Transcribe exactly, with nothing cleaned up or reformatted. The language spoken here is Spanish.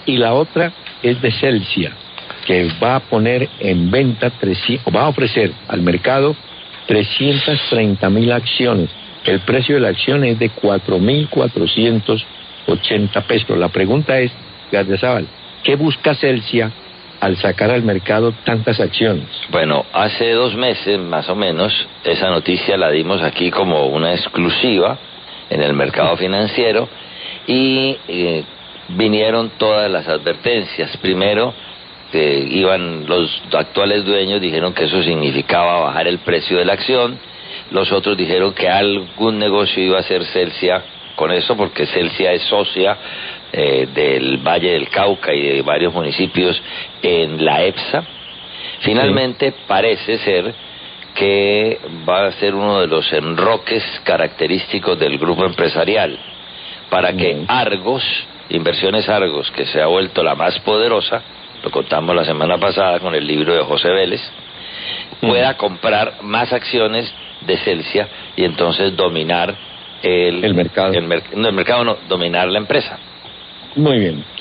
y la otra es de Celsia, que va a poner en venta, o va a ofrecer al mercado trescientas treinta mil acciones. El precio de la acción es de cuatro mil cuatrocientos ochenta pesos. La pregunta es, Gardiazabal, ¿qué busca Celsia al sacar al mercado tantas acciones? Bueno, hace dos meses más o menos, esa noticia la dimos aquí como una exclusiva en el mercado financiero y eh, vinieron todas las advertencias. Primero, que iban los actuales dueños dijeron que eso significaba bajar el precio de la acción. Los otros dijeron que algún negocio iba a hacer Celsia con eso, porque Celsia es socia eh, del Valle del Cauca y de varios municipios en la EPSA. Finalmente, sí, parece ser que va a ser uno de los enroques característicos del grupo empresarial, para que uh-huh. Argos, Inversiones Argos, que se ha vuelto la más poderosa, lo contamos la semana pasada con el libro de José Vélez, uh-huh. pueda comprar más acciones de Celsia y entonces dominar el, el mercado. El, no, el mercado no, dominar la empresa. Muy bien.